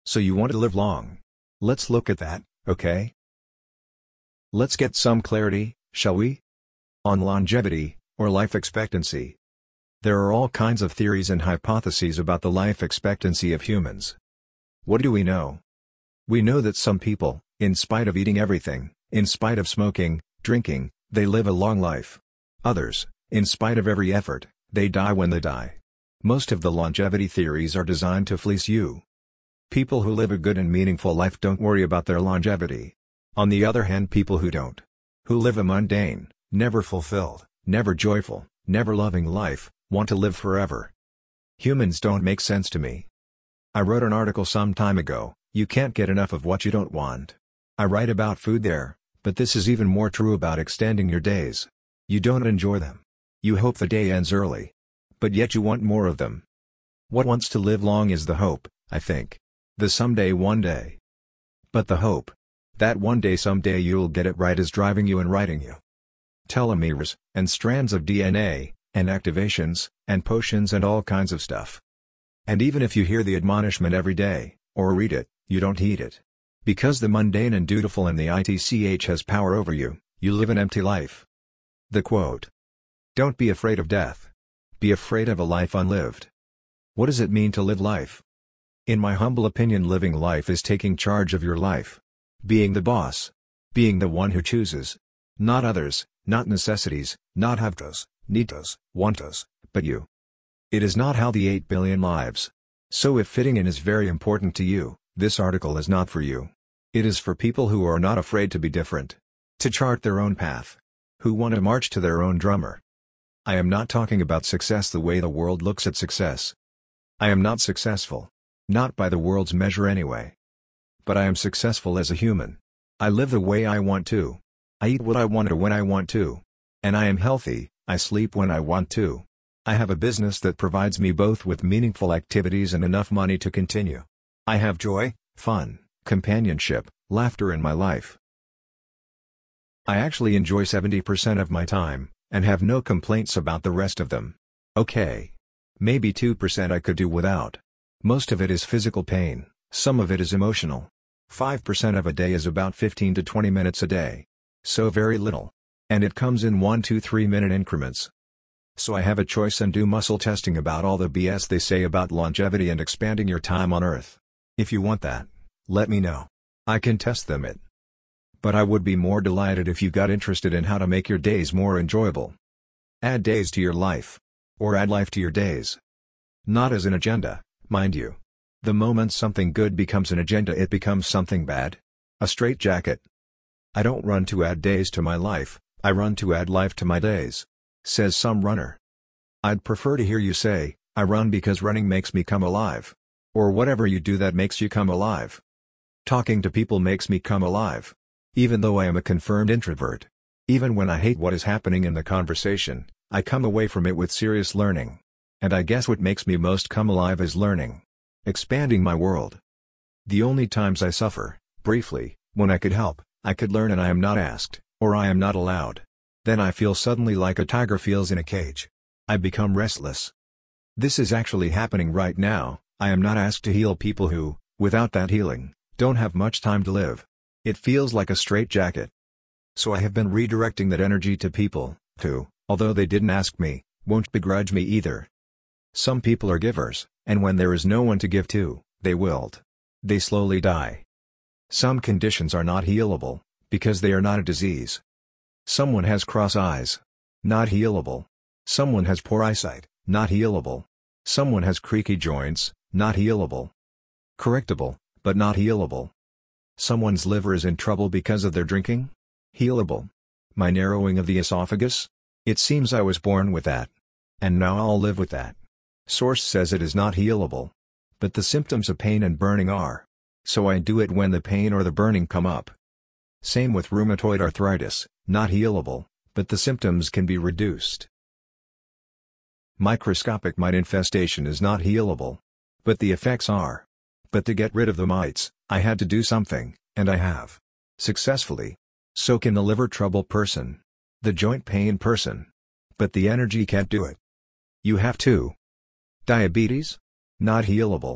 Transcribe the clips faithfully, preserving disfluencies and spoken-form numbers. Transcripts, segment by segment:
So you want to live long. Let's look at that, okay? Let's get some clarity, shall we? On longevity, or life expectancy. There are all kinds of theories and hypotheses about the life expectancy of humans. What do we know? We know that some people, in spite of eating everything, in spite of smoking, drinking, they live a long life. Others, in spite of every effort, they die when they die. Most of the longevity theories are designed to fleece you. People who live a good and meaningful life don't worry about their longevity. On the other hand, people who don't, who live a mundane, never fulfilled, never joyful, never loving life, want to live forever. Humans don't make sense to me. I wrote an article some time ago, "You can't get enough of what you don't want." I write about food there, but this is even more true about extending your days. You don't enjoy them. You hope the day ends early. But yet you want more of them. What wants to live long is the hope, I think. The someday one day. But the hope, that one day someday you'll get it right, is driving you and writing you. Telomeres, and strands of D N A, and activations, and potions and all kinds of stuff. And even if you hear the admonishment every day, or read it, you don't heed it. Because the mundane and dutiful and the I T C H has power over you, you live an empty life. The quote. Don't be afraid of death. Be afraid of a life unlived. What does it mean to live life? In my humble opinion, living life is taking charge of your life. Being the boss. Being the one who chooses. Not others, not necessities, not have-tos, need-tos, want-tos, but you. It is not how the eight billion lives. So if fitting in is very important to you, this article is not for you. It is for people who are not afraid to be different. To chart their own path. Who want to march to their own drummer. I am not talking about success the way the world looks at success. I am not successful. Not by the world's measure anyway. But I am successful as a human. I live the way I want to. I eat what I want to when I want to. And I am healthy, I sleep when I want to. I have a business that provides me both with meaningful activities and enough money to continue. I have joy, fun, companionship, laughter in my life. I actually enjoy seventy percent of my time, and have no complaints about the rest of them. Okay. Maybe two percent I could do without. Most of it is physical pain, some of it is emotional. five percent of a day is about fifteen to twenty minutes a day. So very little. And it comes in one to three minute increments. So I have a choice and do muscle testing about all the B S they say about longevity and expanding your time on Earth. If you want that, let me know. I can test them it. But I would be more delighted if you got interested in how to make your days more enjoyable. Add days to your life. Or add life to your days. Not as an agenda, mind you. The moment something good becomes an agenda, it becomes something bad. A straitjacket. I don't run to add days to my life, I run to add life to my days. Says some runner. I'd prefer to hear you say, I run because running makes me come alive. Or whatever you do that makes you come alive. Talking to people makes me come alive. Even though I am a confirmed introvert. Even when I hate what is happening in the conversation, I come away from it with serious learning. And I guess what makes me most come alive is learning. Expanding my world. The only times I suffer, briefly, when I could help, I could learn and I am not asked, or I am not allowed. Then I feel suddenly like a tiger feels in a cage. I become restless. This is actually happening right now. I am not asked to heal people who, without that healing, don't have much time to live. It feels like a straitjacket. So I have been redirecting that energy to people, who, although they didn't ask me, won't begrudge me either. Some people are givers, and when there is no one to give to, they wilt. They slowly die. Some conditions are not healable, because they are not a disease. Someone has cross eyes. Not healable. Someone has poor eyesight, not healable. Someone has creaky joints, not healable. Correctable, but not healable. Someone's liver is in trouble because of their drinking? Healable. My narrowing of the esophagus? It seems I was born with that. And now I'll live with that. Source says it is not healable. But the symptoms of pain and burning are. So I do it when the pain or the burning come up. Same with rheumatoid arthritis, not healable, but the symptoms can be reduced. Microscopic mite infestation is not healable. But the effects are. But to get rid of the mites, I had to do something, and I have. Successfully. So can the liver trouble person. The joint pain person. But the energy can't do it. You have to. Diabetes? Not healable.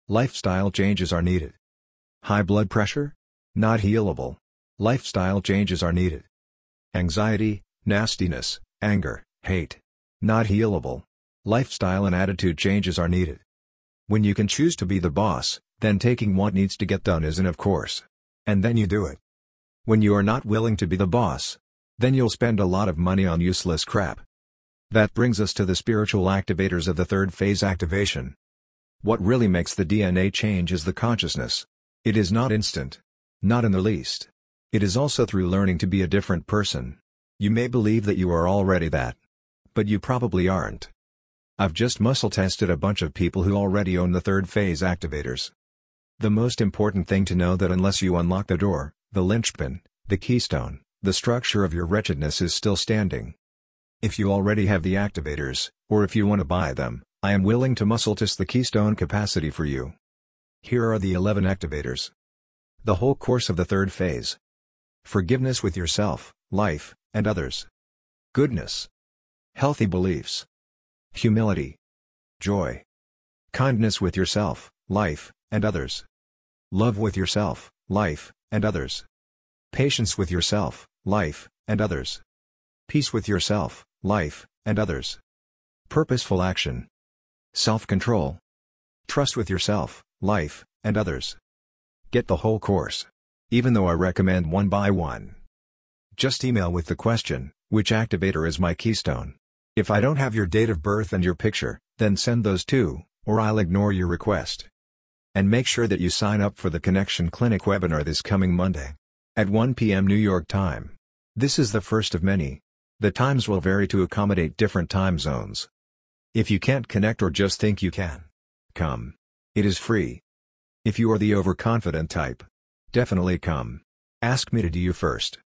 Lifestyle changes are needed. High blood pressure? Not healable. Lifestyle changes are needed. Anxiety, nastiness, anger, hate? Not healable. Lifestyle and attitude changes are needed. When you can choose to be the boss, then taking what needs to get done isn't, of course. And then you do it. When you are not willing to be the boss, then you'll spend a lot of money on useless crap. That brings us to the spiritual activators of the third phase activation. What really makes the D N A change is the consciousness. It is not instant. Not in the least. It is also through learning to be a different person. You may believe that you are already that. But you probably aren't. I've just muscle tested a bunch of people who already own the third phase activators. The most important thing to know that unless you unlock the door, the linchpin, the keystone, the structure of your wretchedness is still standing. If you already have the activators, or if you want to buy them, I am willing to muscle test the keystone capacity for you. Here are the eleven activators. The whole course of the third phase. Forgiveness with yourself, life, and others. Goodness. Healthy beliefs. Humility. Joy. Kindness with yourself, life, and others. Love with yourself, life, and others. Patience with yourself, life, and others. Peace with yourself, life, and others. Purposeful action. Self-control. Trust with yourself, life, and others. Get the whole course. Even though I recommend one by one. Just email with the question, which activator is my keystone? If I don't have your date of birth and your picture, then send those too, or I'll ignore your request. And make sure that you sign up for the Connection Clinic webinar this coming Monday. At one p m New York time. This is the first of many. The times will vary to accommodate different time zones. If you can't connect or just think you can, come. It is free. If you are the overconfident type, definitely come. Ask me to do you first.